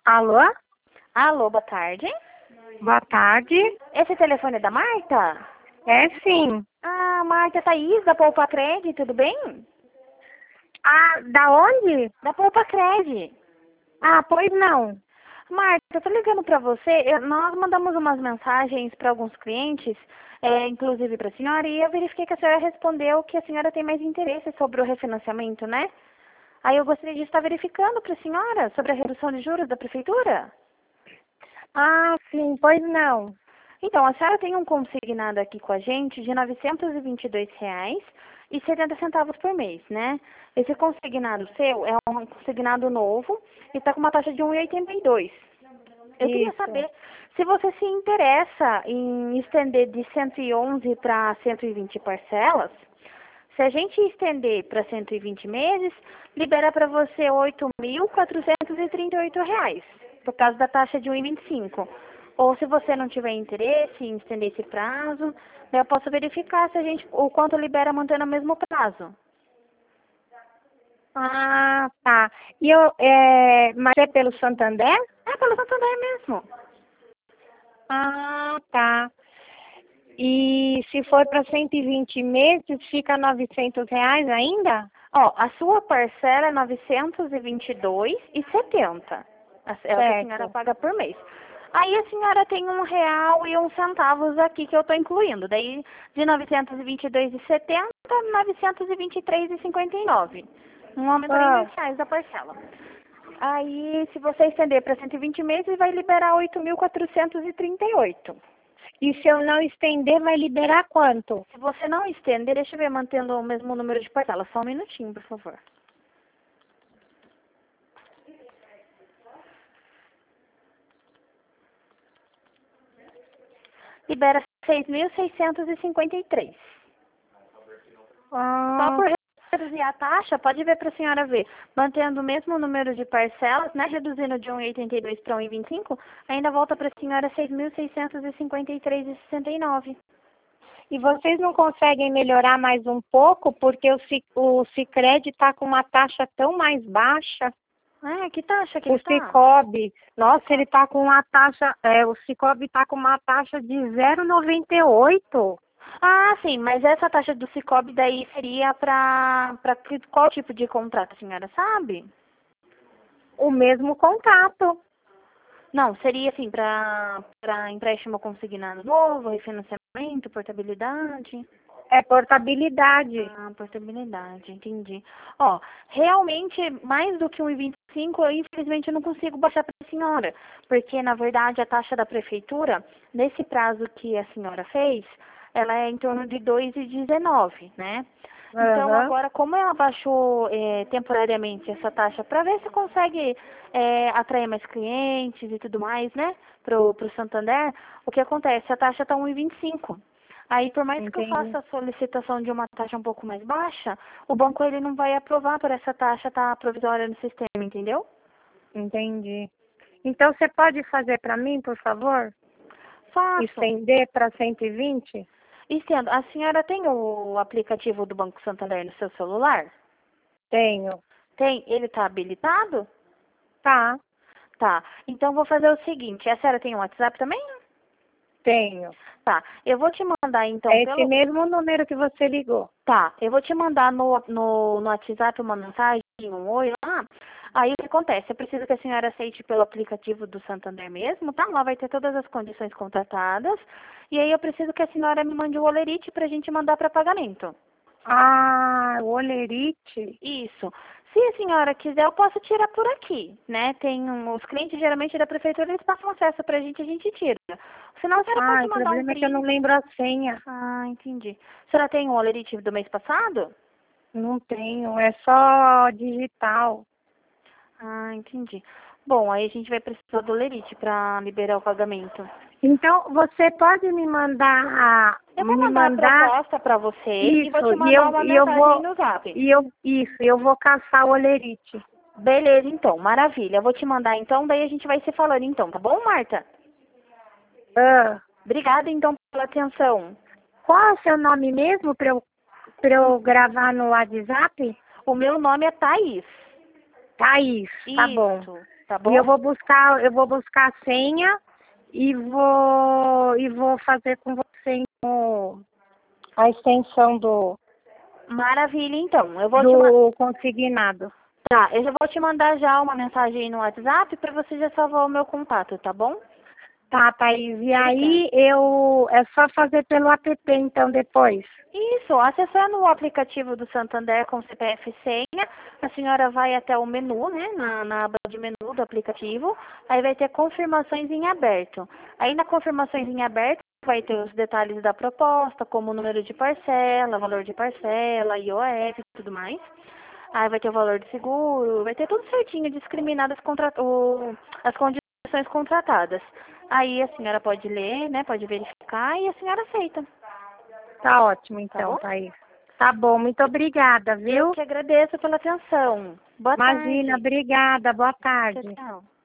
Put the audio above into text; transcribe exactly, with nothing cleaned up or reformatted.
Alô? Alô, boa tarde. Boa tarde. Esse telefone é da Marta? É sim. Ah, Marta Thaís, da Poupa Cred, tudo bem? Ah, da onde? Da Poupa Cred. Ah, pois não. Marta, eu tô ligando pra você. eu- nós mandamos umas mensagens para alguns clientes, é, inclusive pra senhora, e eu verifiquei que a senhora respondeu que a senhora tem mais interesse sobre o refinanciamento, né? Aí eu gostaria de estar verificando para a senhora sobre a redução de juros da prefeitura. Ah, sim, pois não. Então, a senhora tem um consignado aqui com a gente de novecentos e vinte e dois reais e setenta centavos por mês, né? Esse consignado seu é um consignado novo e está com uma taxa de um vírgula oitenta e dois. Eu queria Isso. saber se você se interessa em estender de cento e onze para cento e vinte parcelas. Se a gente estender para cento e vinte meses, libera para você oito mil quatrocentos e trinta e oito reais, por causa da taxa de um vírgula vinte e cinco. Ou se você não tiver interesse em estender esse prazo, daí eu posso verificar se a gente, o quanto libera mantendo o mesmo prazo. Ah, tá. E eu, é, mas é pelo Santander? É pelo Santander mesmo. Ah, tá. E se for para cento e vinte meses, fica novecentos reais ainda? Ó, a sua parcela é novecentos e vinte e dois reais e setenta. É o que a senhora Certo. paga por mês. Aí a senhora tem um real e uns centavos aqui que eu estou incluindo. Daí de novecentos e vinte e dois reais e setenta, novecentos e vinte e três reais e cinquenta e nove. Um aumento em Ah, dois reais da parcela. Aí, se você estender para cento e vinte meses, vai liberar oito mil quatrocentos e trinta e oito. e se eu não estender, vai liberar quanto? Se você não estender, deixa eu ver, mantendo o mesmo número de parcelas. Só um minutinho, por favor. Libera seis mil seiscentos e cinquenta e três. Só Ah, por reduzir a taxa, pode ver para a senhora ver, mantendo o mesmo número de parcelas, né, reduzindo de um vírgula oitenta e dois para um vírgula vinte e cinco, ainda volta para a senhora seis mil seiscentos e cinquenta e três reais e sessenta e nove. e vocês não conseguem melhorar mais um pouco, porque o, Ci- o Sicredi está com uma taxa tão mais baixa. Ah, que taxa que O ele tá? Cicobi, nossa, ele está com uma taxa, é, o Cicobi está com uma taxa de zero vírgula noventa e oito. Ah, sim, mas essa taxa do Cicobi daí seria para para qual tipo de contrato, a senhora sabe? O mesmo contato. Não, seria assim, para para empréstimo consignado novo, refinanciamento, portabilidade. É portabilidade. Ah, portabilidade, entendi. Ó, realmente, mais do que um vírgula vinte e cinco, eu infelizmente não consigo baixar para a senhora, porque na verdade a taxa da prefeitura, nesse prazo que a senhora fez, ela é em torno de dois vírgula dezenove, né? Então Aham, agora, como ela baixou eh, temporariamente essa taxa para ver se consegue eh, atrair mais clientes e tudo mais, né, pro, pro Santander, o que acontece? A taxa está um vírgula vinte e cinco. Aí, por mais que eu entendi, faça a solicitação de uma taxa um pouco mais baixa, o banco ele não vai aprovar por essa taxa estar provisória no sistema, entendeu? entendi. Então você pode fazer para mim, por favor? Faço. Estender para cento e vinte? E sendo, a senhora tem o aplicativo do Banco Santander no seu celular? Tenho. Tem? Ele está habilitado? Tá, Tá. Então vou fazer o seguinte, a senhora tem um WhatsApp também? tenho. Tá. Eu vou te mandar então É esse pelo. mesmo número que você ligou. Tá, eu vou te mandar no, no, no WhatsApp uma mensagem, um oi lá. Aí o que acontece? Eu preciso que a senhora aceite pelo aplicativo do Santander mesmo, tá? Lá vai ter todas as condições contratadas. E aí eu preciso que a senhora me mande o olerite pra gente mandar para pagamento. Ah, o olerite? Isso. Se a senhora quiser, eu posso tirar por aqui, né? Tem um- os clientes geralmente da prefeitura, eles passam acesso pra gente, a gente tira. Senão a senhora Ah, pode o mandar um problema é que eu não print. lembro a senha. Ah, entendi. A senhora tem o olerite do mês passado? Não tenho, é só digital. Ah, entendi. Bom, aí a gente vai precisar do Lerite para liberar o pagamento. Então, você pode me mandar, Eu vou me mandar a mandar proposta para você e vou isso, te e mandar eu, uma e eu mensagem vou, no Zap. e eu, isso, eu vou caçar o olerite. Beleza, então, maravilha. Eu vou te mandar então, daí a gente vai se falando então, tá bom, Marta? Ah, Obrigada então pela atenção. qual é o seu nome mesmo para eu, para eu gravar no WhatsApp? O meu nome é Thaís. Thaís, tá bom. Isso. tá bom? E eu vou buscar, eu vou buscar a senha e vou, e vou fazer com você então, a extensão do, Maravilha, então. Eu vou te do consignado. Tá, eu já vou te mandar já uma mensagem aí no WhatsApp para você já salvar o meu contato, tá bom? Tá, Thaís. E aí eu é só fazer pelo app então depois. Isso, acessando o aplicativo do Santander com C P F e senha, a senhora vai até o menu, né, na, na aba de menu do aplicativo, aí vai ter confirmações em aberto. Aí na confirmações em aberto vai ter os detalhes da proposta, como o número de parcela, valor de parcela, I O F e tudo mais. Aí vai ter o valor de seguro, vai ter tudo certinho, discriminado as, contra... o... as condições contratadas. Aí a senhora pode ler, né, pode verificar e a senhora aceita. Tá ótimo Tá então, bom? Thaís. Tá bom, muito obrigada, Eu viu? que agradeço pela atenção. Boa Imagina, tarde. obrigada, boa Tchau, tarde. tchau.